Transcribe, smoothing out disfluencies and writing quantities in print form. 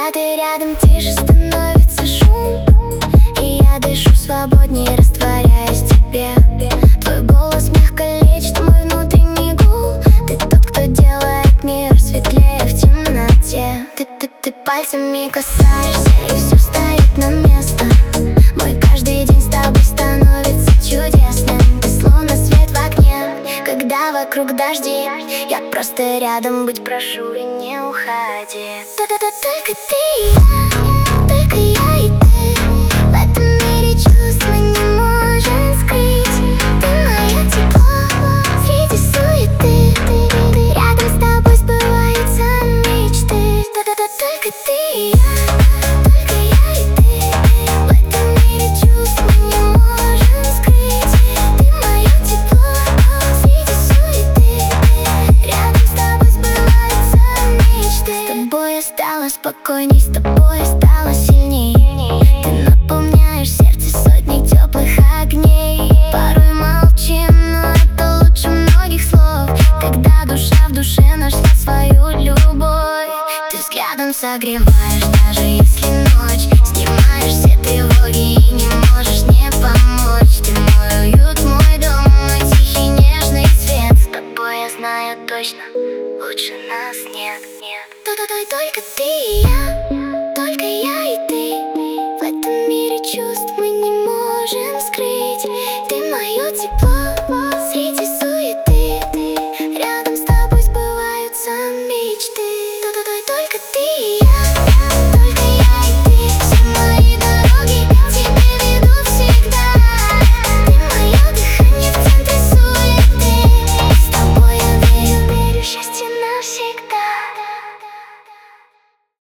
Когда ты рядом, тише становится шум, и я дышу свободнее, растворяясь в тебе. Твой голос мягко лечит мой внутренний гул. Ты тот, кто делает мир светлее в темноте. Ты пальцами касаешься, и все встает на место. Мой каждый день с тобой становится чудесным. Ты словно свет в окне, когда вокруг дожди. Я просто рядом быть прошу, и не уходи. Только ты и я, только я и ты. В этом мире чувств мы не можем скрыть. Ты мое тепло среди суеты. Ты рядом, с тобой сбываются мечты. Только ты и я, только я и ты. В этом мире чувств мы не можем скрыть. Ты мое тепло среди суеты. Рядом, с тобой сбываются мечты. С тобой я стала спокойней, с тобой я стала сильней. Ты наполняешь сердце сотней теплых огней. Порой молчим, но это лучше многих слов. Когда душа в душе нашла свою любовь. Ты взглядом согреваешь, даже если ночь. Снимаешь все тревоги и не можешь не помочь. Ты мой уют, мой дом, мой тихий нежный свет. С тобой я знаю точно, лучше нас нет. Только ты и я, только я и ты. В этом мире чувств мы не можем скрыть. Ты мое тепло